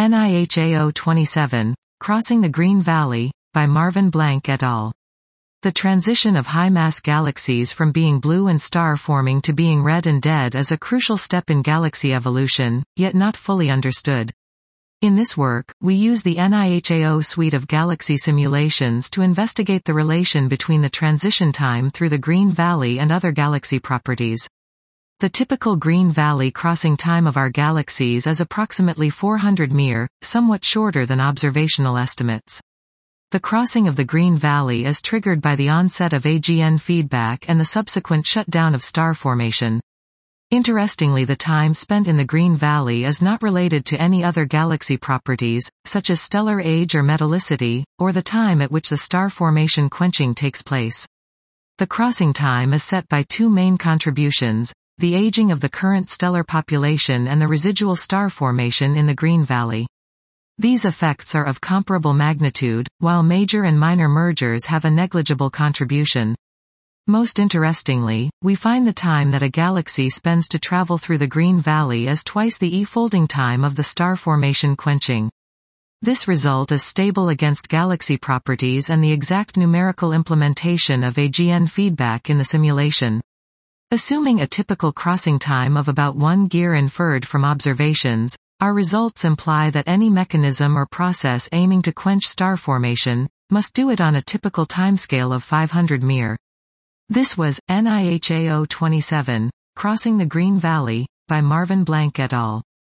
NIHAO 27, Crossing the Green Valley, by Marvin Blank et al. The transition of high-mass galaxies from being blue and star-forming to being red and dead is a crucial step in galaxy evolution, yet not fully understood. In this work, we use the NIHAO suite of galaxy simulations to investigate the relation between the transition time through the Green Valley and other galaxy properties. The typical Green Valley crossing time of our galaxies is approximately 400 mir, somewhat shorter than observational estimates. The crossing of the Green Valley is triggered by the onset of AGN feedback and the subsequent shutdown of star formation. Interestingly, the time spent in the Green Valley is not related to any other galaxy properties, such as stellar age or metallicity, or the time at which the star formation quenching takes place. The crossing time is set by two main contributions: the aging of the current stellar population and the residual star formation in the Green Valley. These effects are of comparable magnitude, while major and minor mergers have a negligible contribution. Most interestingly, we find the time that a galaxy spends to travel through the Green Valley is twice the E-folding time of the star formation quenching. This result is stable against galaxy properties and the exact numerical implementation of AGN feedback in the simulation. Assuming a typical crossing time of about 1 GeV inferred from observations, our results imply that any mechanism or process aiming to quench star formation must do it on a typical timescale of 500 mir. This was NIHAO 27, Crossing the Green Valley, by Marvin Blank et al.